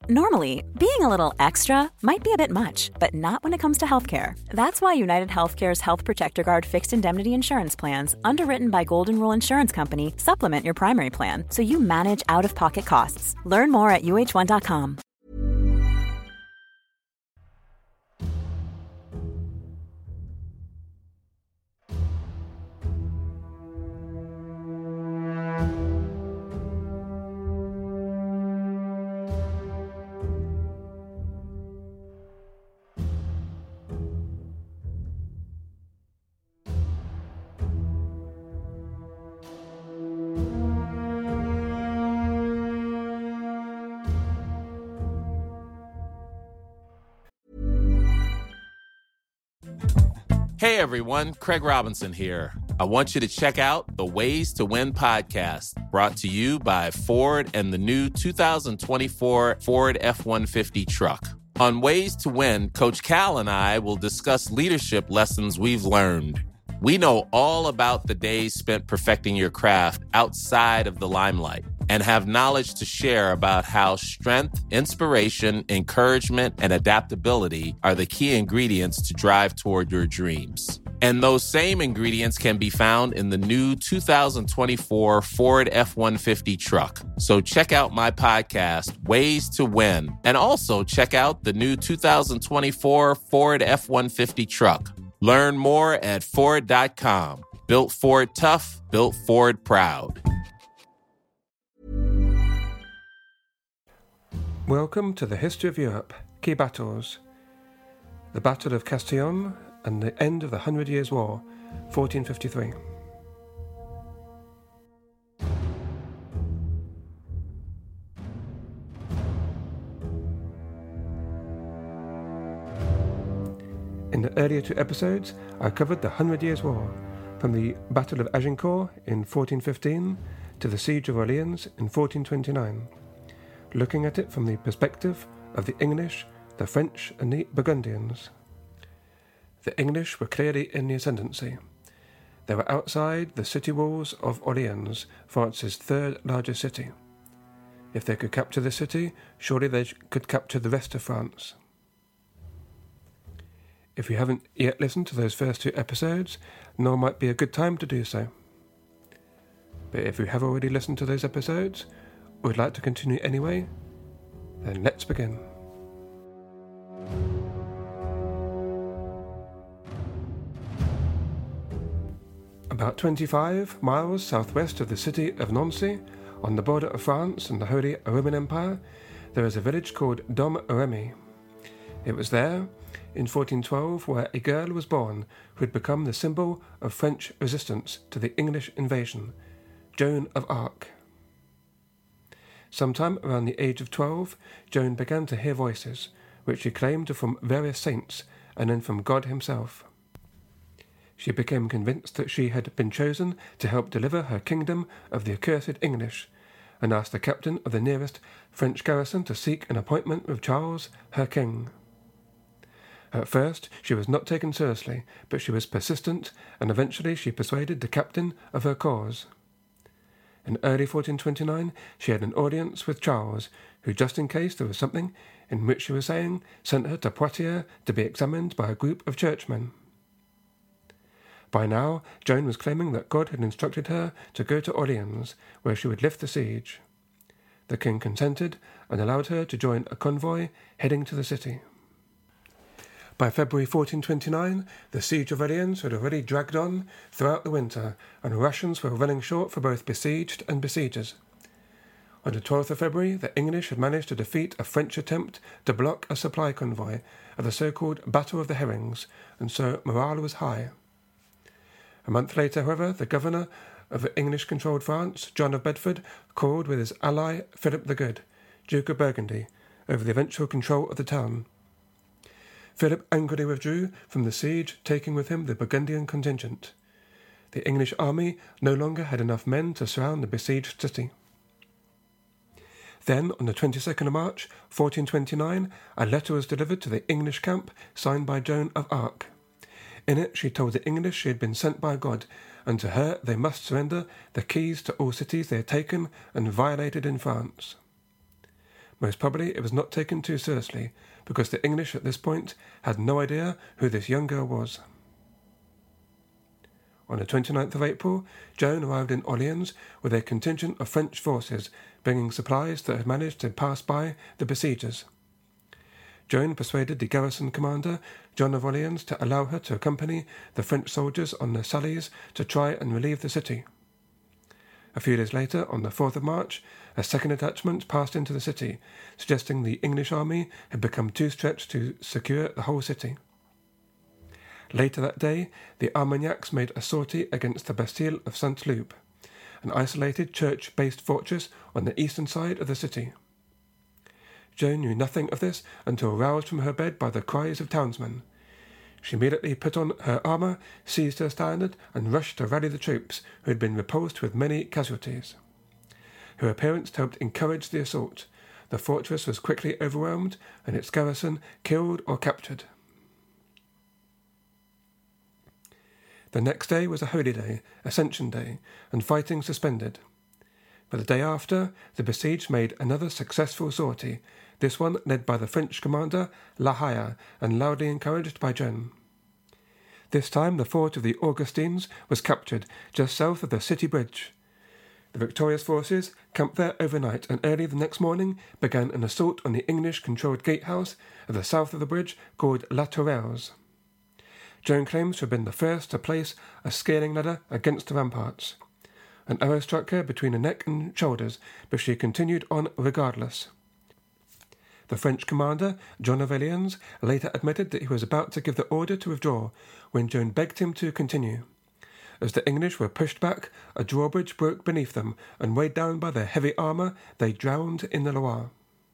Normally, being a little extra might be a bit much, but not when it comes to healthcare. That's why United Healthcare's Health Protector Guard fixed indemnity insurance plans, underwritten by Golden Rule Insurance Company, supplement your primary plan so you manage out-of-pocket costs. Learn more at uh1.com. Hey everyone, Craig Robinson here. I want you to check out the Ways to Win podcast, brought to you by Ford and the new 2024 Ford F-150 truck. On Ways to Win, Coach Cal and I will discuss leadership lessons we've learned. We know all about the days spent perfecting your craft outside of the limelight and have knowledge to share about how strength, inspiration, encouragement, and adaptability are the key ingredients to drive toward your dreams. And those same ingredients can be found in the new 2024 Ford F-150 truck. So check out my podcast, Ways to Win, and also check out the new 2024 Ford F-150 truck. Learn more at Ford.com. Built Ford tough, built Ford proud. Welcome to the History of Europe, Key Battles. The Battle of Castillon and the end of the 100 Years' War, 1453. In the earlier two episodes, I covered the 100 Years' War, from the Battle of Agincourt in 1415 to the Siege of Orleans in 1429, looking at it from the perspective of the English, the French, and the Burgundians. The English were clearly in the ascendancy. They were outside the city walls of Orleans, France's third largest city. If they could capture the city, surely they could capture the rest of France. If you haven't yet listened to those first two episodes, now might be a good time to do so. But if you have already listened to those episodes, or would like to continue anyway, then let's begin. About 25 miles southwest of the city of Nancy, on the border of France and the Holy Roman Empire, there is a village called Domremy. It was there, in 1412, where a girl was born who had become the symbol of French resistance to the English invasion, Joan of Arc. Sometime around the age of 12, Joan began to hear voices, which she claimed were from various saints and then from God himself. She became convinced that she had been chosen to help deliver her kingdom of the accursed English, and asked the captain of the nearest French garrison to seek an appointment with Charles, her king. At first, she was not taken seriously, but she was persistent, and eventually she persuaded the captain of her cause. In early 1429, she had an audience with Charles, who, just in case there was something in which she was saying, sent her to Poitiers to be examined by a group of churchmen. By now, Joan was claiming that God had instructed her to go to Orleans, where she would lift the siege. The king consented and allowed her to join a convoy heading to the city. By February 1429, the siege of Orleans had already dragged on throughout the winter, and rations were running short for both besieged and besiegers. On the 12th of February, the English had managed to defeat a French attempt to block a supply convoy at the so-called Battle of the Herrings, and so morale was high. A month later, however, the governor of English-controlled France, John of Bedford, called with his ally Philip the Good, Duke of Burgundy, over the eventual control of the town. Philip angrily withdrew from the siege, taking with him the Burgundian contingent. The English army no longer had enough men to surround the besieged city. Then, on the 22nd of March, 1429, a letter was delivered to the English camp, signed by Joan of Arc. In it, she told the English she had been sent by God, and to her they must surrender the keys to all cities they had taken and violated in France. Most probably it was not taken too seriously, because the English at this point had no idea who this young girl was. On the 29th of April, Joan arrived in Orleans with a contingent of French forces, bringing supplies that had managed to pass by the besiegers. Joan persuaded the garrison commander, John of Orleans, to allow her to accompany the French soldiers on their sallies to try and relieve the city. A few days later, on the 4th of March, a second detachment passed into the city, suggesting the English army had become too stretched to secure the whole city. Later that day, the Armagnacs made a sortie against the Bastille of Saint-Loup, an isolated church-based fortress on the eastern side of the city. Joan knew nothing of this until roused from her bed by the cries of townsmen. She immediately put on her armour, seized her standard, and rushed to rally the troops, who had been repulsed with many casualties. Her appearance helped encourage the assault. The fortress was quickly overwhelmed, and its garrison killed or captured. The next day was a holy day, Ascension Day, and fighting suspended. But the day after, the besieged made another successful sortie, this one led by the French commander La Hire and loudly encouraged by Joan. This time the fort of the Augustines was captured just south of the city bridge. The victorious forces camped there overnight, and early the next morning began an assault on the English-controlled gatehouse at the south of the bridge called La Tourelles. Joan claims to have been the first to place a scaling ladder against the ramparts. An arrow struck her between the neck and shoulders, but she continued on regardless. The French commander, John of Orleans, later admitted that he was about to give the order to withdraw when Joan begged him to continue. As the English were pushed back, a drawbridge broke beneath them, and weighed down by their heavy armour, they drowned in the Loire.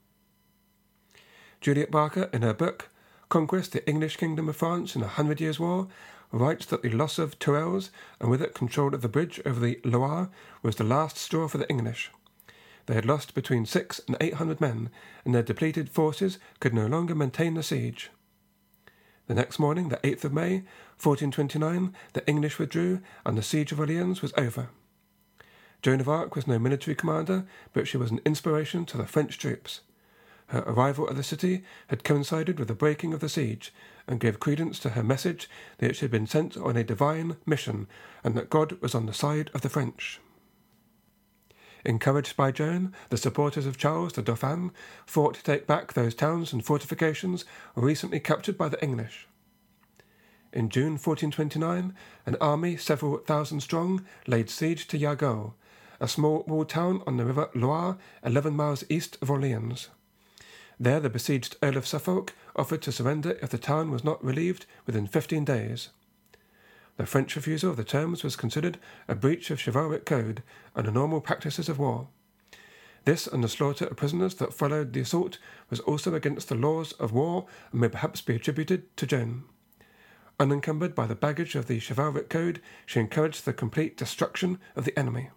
Juliet Barker, in her book, Conquest, the English Kingdom of France in a 100 Years' War, writes that the loss of Tourelles, and with it control of the bridge over the Loire, was the last straw for the English. They had lost between 600 and 800 men, and their depleted forces could no longer maintain the siege. The next morning, the 8th of May, 1429, the English withdrew, and the siege of Orleans was over. Joan of Arc was no military commander, but she was an inspiration to the French troops. Her arrival at the city had coincided with the breaking of the siege, and gave credence to her message that she had been sent on a divine mission, and that God was on the side of the French. Encouraged by Joan, the supporters of Charles the Dauphin fought to take back those towns and fortifications recently captured by the English. In June 1429, an army several thousand strong laid siege to Yargeau, a small walled town on the river Loire, 11 miles east of Orleans. There the besieged Earl of Suffolk offered to surrender if the town was not relieved within 15 days. The French refusal of the terms was considered a breach of chivalric code and the normal practices of war. This and the slaughter of prisoners that followed the assault was also against the laws of war and may perhaps be attributed to Joan. Unencumbered by the baggage of the chivalric code, she encouraged the complete destruction of the enemy.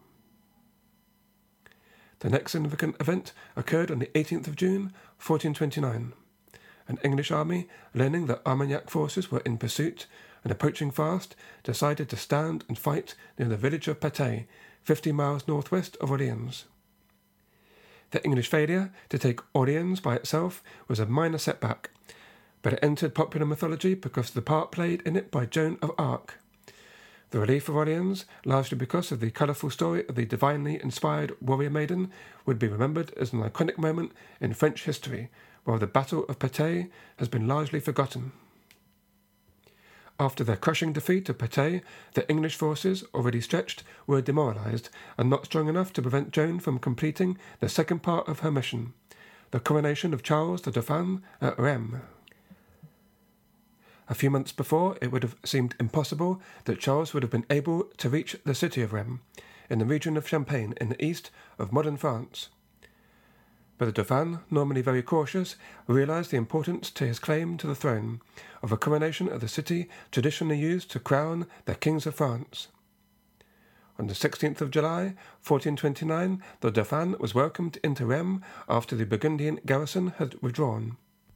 The next significant event occurred on the 18th of June, 1429. An English army, learning that Armagnac forces were in pursuit and approaching fast, decided to stand and fight near the village of Patay, 50 miles northwest of Orleans. The English failure to take Orleans by itself was a minor setback, but it entered popular mythology because of the part played in it by Joan of Arc. The relief of Orleans, largely because of the colourful story of the divinely inspired warrior maiden, would be remembered as an iconic moment in French history, while the Battle of Patay has been largely forgotten. After their crushing defeat of Patay, the English forces, already stretched, were demoralised and not strong enough to prevent Joan from completing the second part of her mission, the coronation of Charles the Dauphin at Rheims. A few months before, it would have seemed impossible that Charles would have been able to reach the city of Rheims, in the region of Champagne in the east of modern France. But the Dauphin, normally very cautious, realised the importance to his claim to the throne of a coronation of the city traditionally used to crown the kings of France. On the 16th of July, 1429, the Dauphin was welcomed into Rheims after the Burgundian garrison had withdrawn.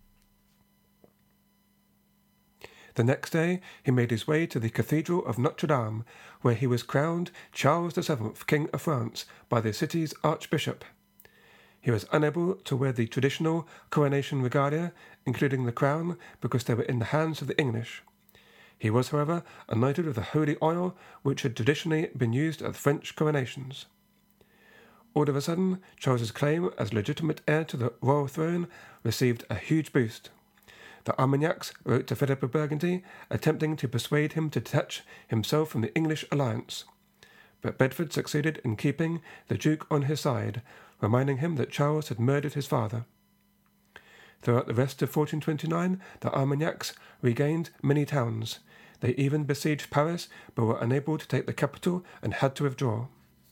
The next day he made his way to the Cathedral of Notre Dame, where he was crowned Charles VII, King of France, by the city's archbishop. He was unable to wear the traditional coronation regalia, including the crown, because they were in the hands of the English. He was, however, anointed with the holy oil which had traditionally been used at French coronations. All of a sudden, Charles's claim as legitimate heir to the royal throne received a huge boost. The Armagnacs wrote to Philip of Burgundy, attempting to persuade him to detach himself from the English alliance. But Bedford succeeded in keeping the Duke on his side, reminding him that Charles had murdered his father. Throughout the rest of 1429, the Armagnacs regained many towns. They even besieged Paris, but were unable to take the capital and had to withdraw.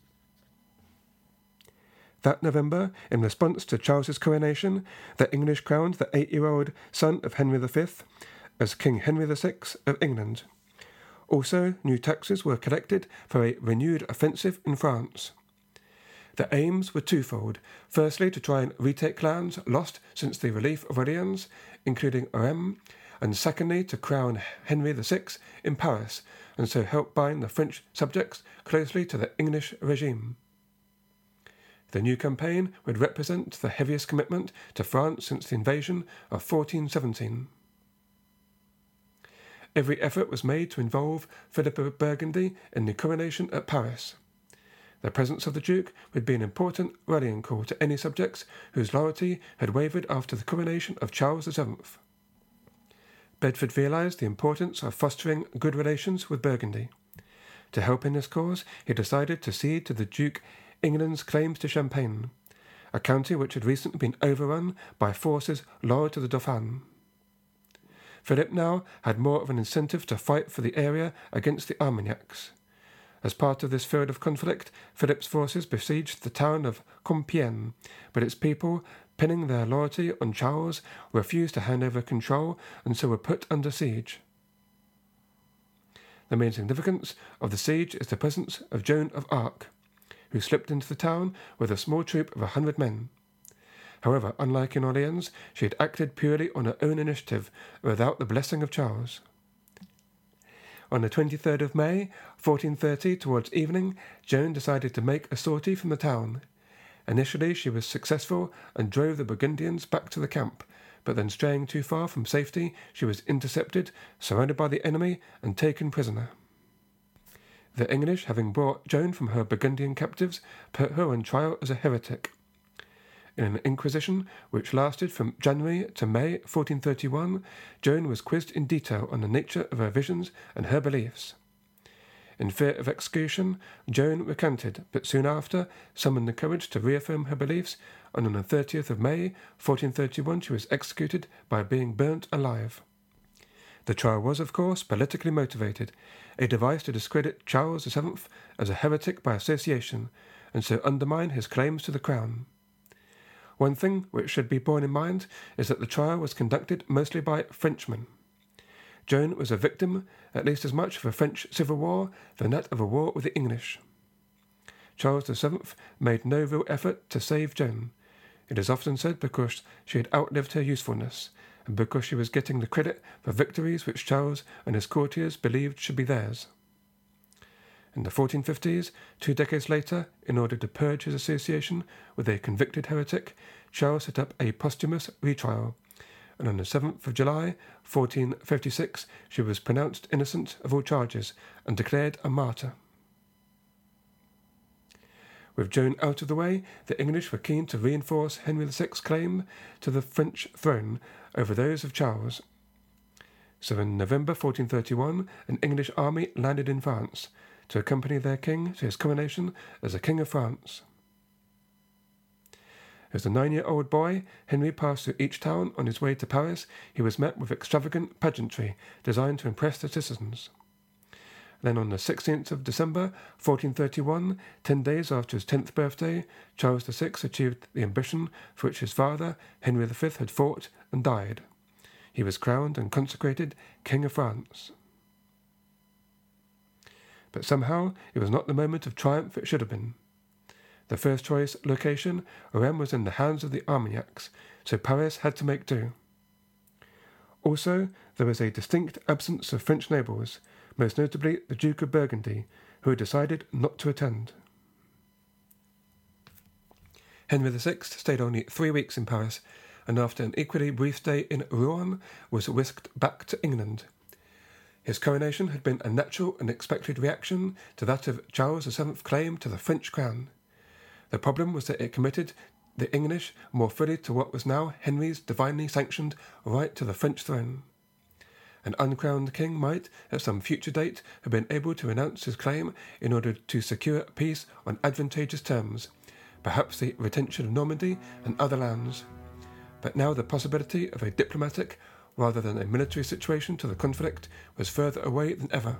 That November, in response to Charles's coronation, the English crowned the 8-year-old son of Henry V as King Henry VI of England. Also, new taxes were collected for a renewed offensive in France. The aims were twofold. Firstly, to try and retake lands lost since the relief of Orleans, including Orem, and secondly, to crown Henry VI in Paris, and so help bind the French subjects closely to the English regime. The new campaign would represent the heaviest commitment to France since the invasion of 1417. Every effort was made to involve Philip of Burgundy in the coronation at Paris. The presence of the Duke would be an important rallying call to any subjects whose loyalty had wavered after the coronation of Charles VII. Bedford realised the importance of fostering good relations with Burgundy. To help in this cause, he decided to cede to the Duke England's claims to Champagne, a county which had recently been overrun by forces loyal to the Dauphin. Philip now had more of an incentive to fight for the area against the Armagnacs. As part of this field of conflict, Philip's forces besieged the town of Compiègne, but its people, pinning their loyalty on Charles, refused to hand over control and so were put under siege. The main significance of the siege is the presence of Joan of Arc, who slipped into the town with a small troop of 100 men. However, unlike in Orleans, she had acted purely on her own initiative, without the blessing of Charles. On the 23rd of May, 1430, towards evening, Joan decided to make a sortie from the town. Initially, she was successful and drove the Burgundians back to the camp, but then straying too far from safety, she was intercepted, surrounded by the enemy, and taken prisoner. The English, having brought Joan from her Burgundian captives, put her on trial as a heretic. In an inquisition which lasted from January to May 1431, Joan was quizzed in detail on the nature of her visions and her beliefs. In fear of execution, Joan recanted, but soon after summoned the courage to reaffirm her beliefs, and on the 30th of May 1431 she was executed by being burnt alive. The trial was, of course, politically motivated, a device to discredit Charles VII as a heretic by association, and so undermine his claims to the crown. One thing which should be borne in mind is that the trial was conducted mostly by Frenchmen. Joan was a victim at least as much of a French civil war than that of a war with the English. Charles VII made no real effort to save Joan. It is often said because she had outlived her usefulness, and because she was getting the credit for victories which Charles and his courtiers believed should be theirs. In the 1450s, 2 decades later, in order to purge his association with a convicted heretic, Charles set up a posthumous retrial, and on the 7th of July, 1456, she was pronounced innocent of all charges and declared a martyr. With Joan out of the way, the English were keen to reinforce Henry VI's claim to the French throne over those of Charles. So in November 1431, an English army landed in France to accompany their king to his coronation as a King of France. As a 9-year-old boy, Henry passed through each town on his way to Paris. He was met with extravagant pageantry designed to impress the citizens. Then on the 16th of December, 1431, 10 days after his 10th birthday, Charles VI achieved the ambition for which his father, Henry V, had fought and died. He was crowned and consecrated King of France. But somehow it was not the moment of triumph it should have been. The first choice location, Orem, was in the hands of the Armagnacs, so Paris had to make do. Also, there was a distinct absence of French nobles, most notably the Duke of Burgundy, who had decided not to attend. Henry VI stayed only 3 weeks in Paris, and after an equally brief stay in Rouen was whisked back to England. His coronation had been a natural and expected reaction to that of Charles VII's claim to the French crown. The problem was that it committed the English more fully to what was now Henry's divinely sanctioned right to the French throne. An uncrowned king might, at some future date, have been able to renounce his claim in order to secure peace on advantageous terms, perhaps the retention of Normandy and other lands. But now the possibility of a diplomatic rather than a military situation to the conflict was further away than ever.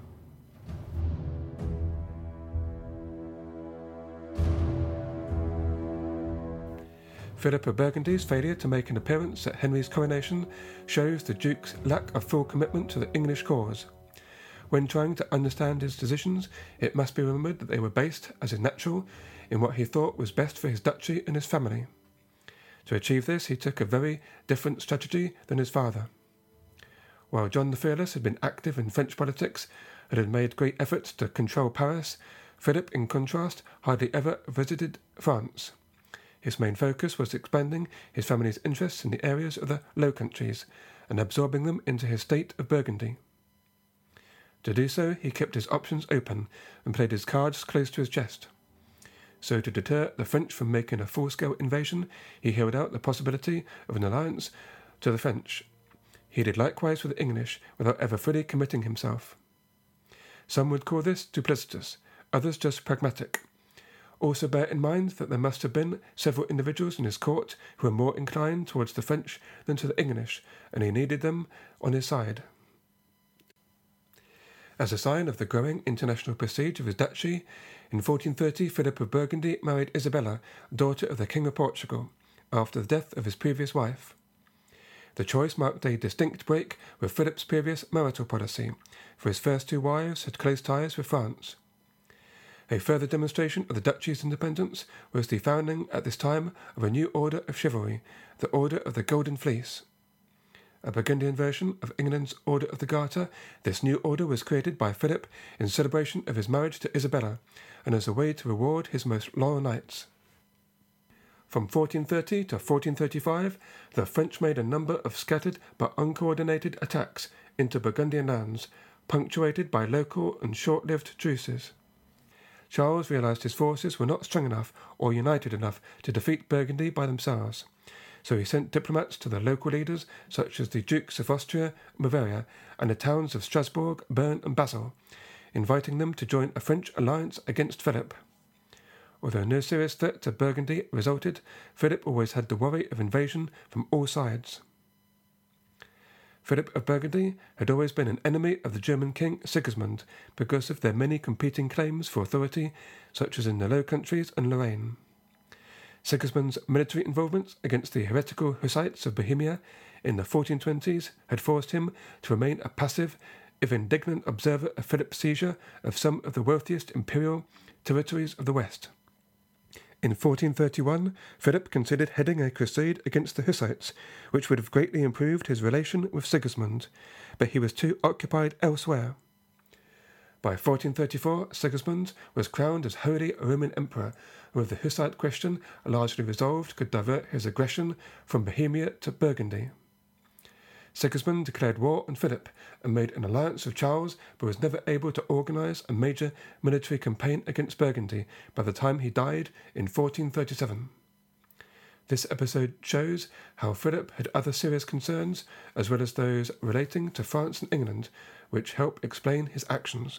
Philip of Burgundy's failure to make an appearance at Henry's coronation shows the Duke's lack of full commitment to the English cause. When trying to understand his decisions, it must be remembered that they were based, as is natural, in what he thought was best for his duchy and his family. To achieve this, he took a very different strategy than his father. While John the Fearless had been active in French politics and had made great efforts to control Paris, Philip, in contrast, hardly ever visited France. His main focus was expanding his family's interests in the areas of the Low Countries and absorbing them into his state of Burgundy. To do so, he kept his options open and played his cards close to his chest. So, to deter the French from making a full-scale invasion, he held out the possibility of an alliance to the French. He did likewise with the English, without ever fully committing himself. Some would call this duplicitous, others just pragmatic. Also bear in mind that there must have been several individuals in his court who were more inclined towards the French than to the English, and he needed them on his side. As a sign of the growing international prestige of his duchy, in 1430 Philip of Burgundy married Isabella, daughter of the King of Portugal, after the death of his previous wife. The choice marked a distinct break with Philip's previous marital policy, for his first 2 wives had close ties with France. A further demonstration of the duchy's independence was the founding at this time of a new order of chivalry, the Order of the Golden Fleece. A Burgundian version of England's Order of the Garter, this new order was created by Philip in celebration of his marriage to Isabella, and as a way to reward his most loyal knights. From 1430 to 1435, the French made a number of scattered but uncoordinated attacks into Burgundian lands, punctuated by local and short-lived truces. Charles realized his forces were not strong enough or united enough to defeat Burgundy by themselves, so he sent diplomats to the local leaders such as the Dukes of Austria and Bavaria and the towns of Strasbourg, Bern and Basel, inviting them to join a French alliance against Philip. Although no serious threat to Burgundy resulted, Philip always had the worry of invasion from all sides. Philip of Burgundy had always been an enemy of the German king Sigismund because of their many competing claims for authority, such as in the Low Countries and Lorraine. Sigismund's military involvements against the heretical Hussites of Bohemia in the 1420s had forced him to remain a passive, if indignant observer of Philip's seizure of some of the wealthiest imperial territories of the West. In 1431, Philip considered heading a crusade against the Hussites, which would have greatly improved his relation with Sigismund, but he was too occupied elsewhere. By 1434, Sigismund was crowned as Holy Roman Emperor, and with the Hussite question largely resolved, could divert his aggression from Bohemia to Burgundy. Sigismund declared war on Philip and made an alliance with Charles, but was never able to organize a major military campaign against Burgundy by the time he died in 1437. This episode shows how Philip had other serious concerns, as well as those relating to France and England, which help explain his actions.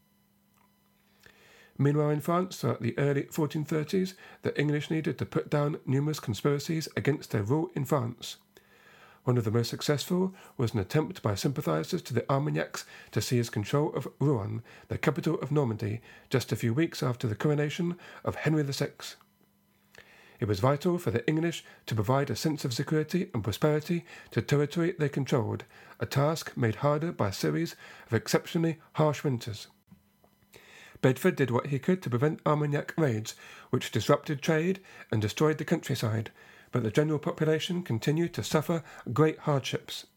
Meanwhile in France, throughout the early 1430s, the English needed to put down numerous conspiracies against their rule in France. One of the most successful was an attempt by sympathizers to the Armagnacs to seize control of Rouen, the capital of Normandy, just a few weeks after the coronation of Henry VI. It was vital for the English to provide a sense of security and prosperity to territory they controlled, a task made harder by a series of exceptionally harsh winters. Bedford did what he could to prevent Armagnac raids, which disrupted trade and destroyed the countryside, but the general population continued to suffer great hardships.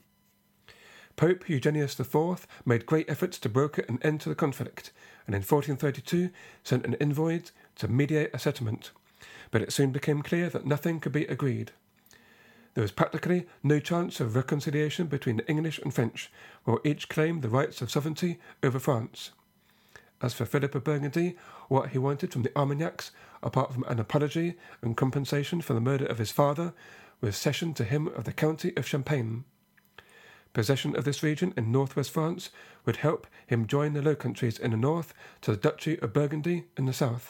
Pope Eugenius IV made great efforts to broker an end to the conflict, and in 1432 sent an envoy to mediate a settlement, but it soon became clear that nothing could be agreed. There was practically no chance of reconciliation between the English and French, while each claimed the rights of sovereignty over France. As for Philip of Burgundy, what he wanted from the Armagnacs, apart from an apology and compensation for the murder of his father, was cession to him of the county of Champagne. Possession of this region in northwest France would help him join the Low Countries in the north to the Duchy of Burgundy in the south.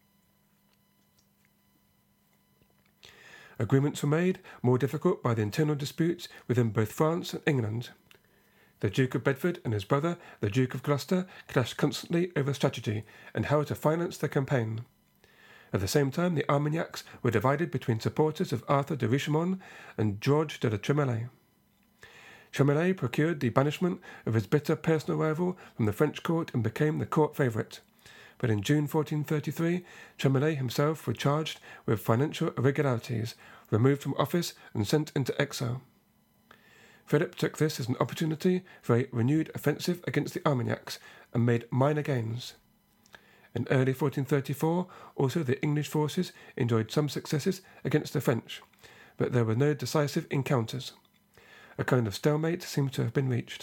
Agreements were made more difficult by the internal disputes within both France and England. The Duke of Bedford and his brother, the Duke of Gloucester, clashed constantly over strategy and how to finance the campaign. At the same time, the Armagnacs were divided between supporters of Arthur de Richemont and Georges de la Tremouille. Tremouille procured the banishment of his bitter personal rival from the French court and became the court favourite. But in June 1433, Tremouille himself was charged with financial irregularities, removed from office and sent into exile. Philip took this as an opportunity for a renewed offensive against the Armagnacs and made minor gains. In early 1434, also the English forces enjoyed some successes against the French, but there were no decisive encounters. A kind of stalemate seems to have been reached.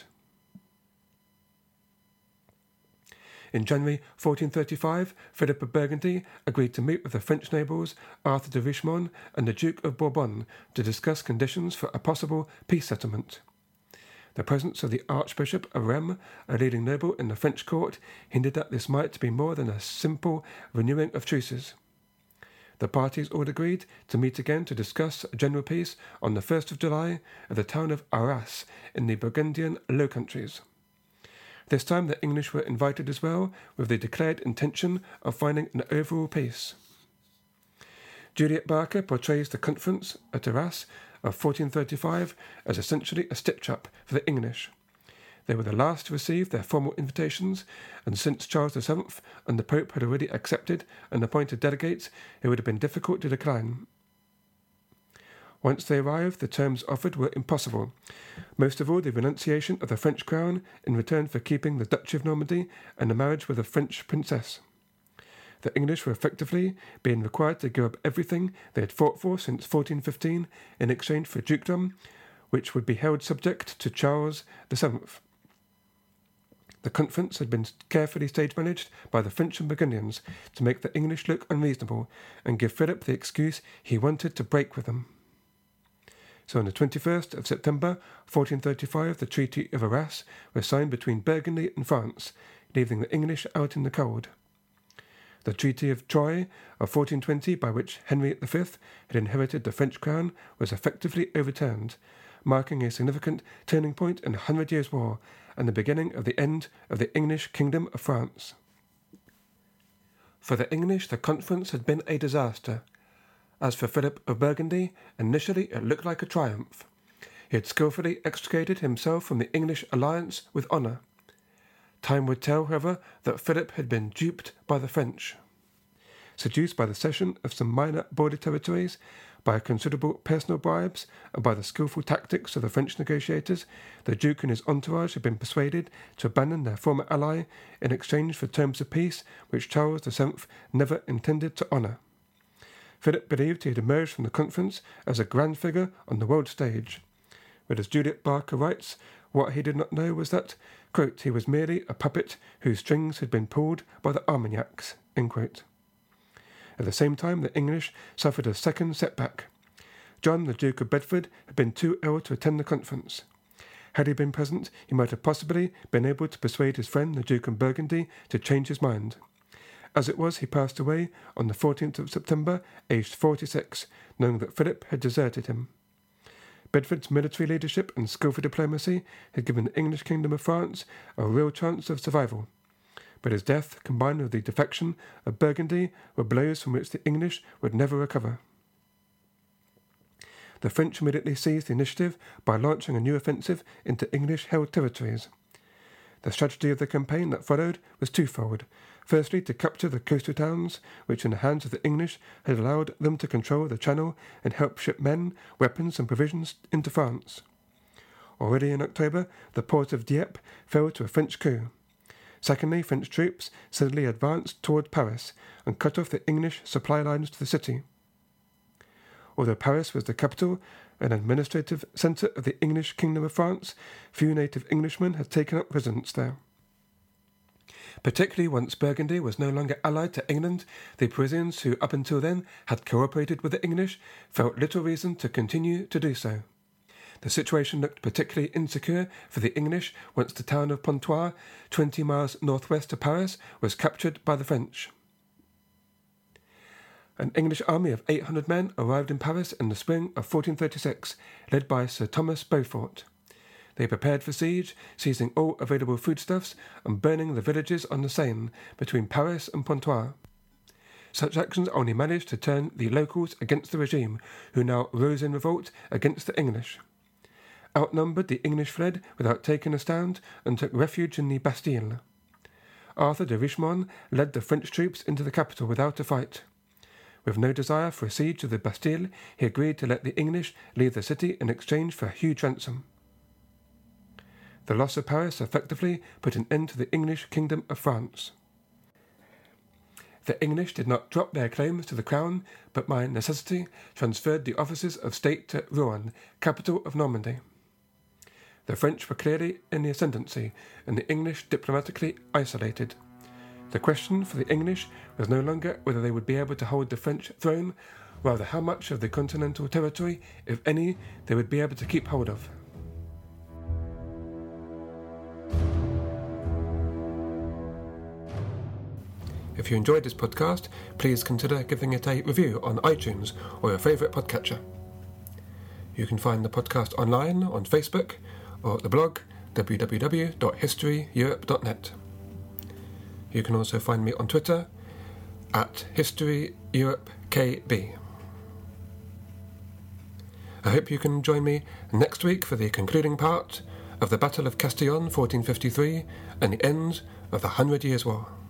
In January 1435, Philip of Burgundy agreed to meet with the French nobles Arthur de Richemont and the Duke of Bourbon to discuss conditions for a possible peace settlement. The presence of the Archbishop of Rheims, a leading noble in the French court, hinted that this might be more than a simple renewing of truces. The parties all agreed to meet again to discuss a general peace on the 1st of July at the town of Arras in the Burgundian Low Countries. This time the English were invited as well, with the declared intention of finding an overall peace. Juliet Barker portrays the conference at Arras of 1435 as essentially a stitch-up for the English. They were the last to receive their formal invitations, and since Charles VII and the Pope had already accepted and appointed delegates, it would have been difficult to decline. Once they arrived, the terms offered were impossible, most of all the renunciation of the French crown in return for keeping the Duchy of Normandy and the marriage with a French princess. The English were effectively being required to give up everything they had fought for since 1415 in exchange for dukedom, which would be held subject to Charles VII. The conference had been carefully stage-managed by the French and Burgundians to make the English look unreasonable and give Philip the excuse he wanted to break with them. So on the 21st of September 1435, the Treaty of Arras was signed between Burgundy and France, leaving the English out in the cold. The Treaty of Troyes of 1420, by which Henry V had inherited the French crown, was effectively overturned, marking a significant turning point in the 100 Years' War and the beginning of the end of the English Kingdom of France. For the English, the conference had been a disaster. As for Philip of Burgundy, initially it looked like a triumph. He had skillfully extricated himself from the English alliance with honour. Time would tell, however, that Philip had been duped by the French. Seduced by the cession of some minor border territories, by considerable personal bribes, and by the skilful tactics of the French negotiators, the Duke and his entourage had been persuaded to abandon their former ally in exchange for terms of peace which Charles VII never intended to honour. Philip believed he had emerged from the conference as a grand figure on the world stage. But as Juliet Barker writes, what he did not know was that, quote, he was merely a puppet whose strings had been pulled by the Armagnacs, end quote. At the same time, the English suffered a second setback. John, the Duke of Bedford, had been too ill to attend the conference. Had he been present, he might have possibly been able to persuade his friend, the Duke of Burgundy, to change his mind. As it was, he passed away on the 14th of September, aged 46, knowing that Philip had deserted him. Bedford's military leadership and skillful diplomacy had given the English Kingdom of France a real chance of survival. But his death, combined with the defection of Burgundy, were blows from which the English would never recover. The French immediately seized the initiative by launching a new offensive into English-held territories. The strategy of the campaign that followed was twofold. Firstly, to capture the coastal towns, which in the hands of the English had allowed them to control the Channel and help ship men, weapons and provisions into France. Already in October, the port of Dieppe fell to a French coup. Secondly, French troops suddenly advanced toward Paris and cut off the English supply lines to the city. Although Paris was the capital and administrative centre of the English Kingdom of France, few native Englishmen had taken up residence there. Particularly once Burgundy was no longer allied to England, the Parisians who up until then had cooperated with the English felt little reason to continue to do so. The situation looked particularly insecure for the English once the town of Pontoise, 20 miles northwest of Paris, was captured by the French. An English army of 800 men arrived in Paris in the spring of 1436, led by Sir Thomas Beaufort. They prepared for siege, seizing all available foodstuffs and burning the villages on the Seine between Paris and Pontoise. Such actions only managed to turn the locals against the regime, who now rose in revolt against the English. Outnumbered, the English fled without taking a stand and took refuge in the Bastille. Arthur de Richemont led the French troops into the capital without a fight. With no desire for a siege of the Bastille, he agreed to let the English leave the city in exchange for a huge ransom. The loss of Paris effectively put an end to the English Kingdom of France. The English did not drop their claims to the crown, but by necessity transferred the offices of state to Rouen, capital of Normandy. The French were clearly in the ascendancy, and the English diplomatically isolated. The question for the English was no longer whether they would be able to hold the French throne, rather how much of the continental territory, if any, they would be able to keep hold of. If you enjoyed this podcast, please consider giving it a review on iTunes or your favourite podcatcher. You can find the podcast online on Facebook or at the blog www.historyeurope.net. You can also find me on Twitter at HistoryEuropeKB. I hope you can join me next week for the concluding part of the Battle of Castillon 1453 and the end of the 100 Years' War.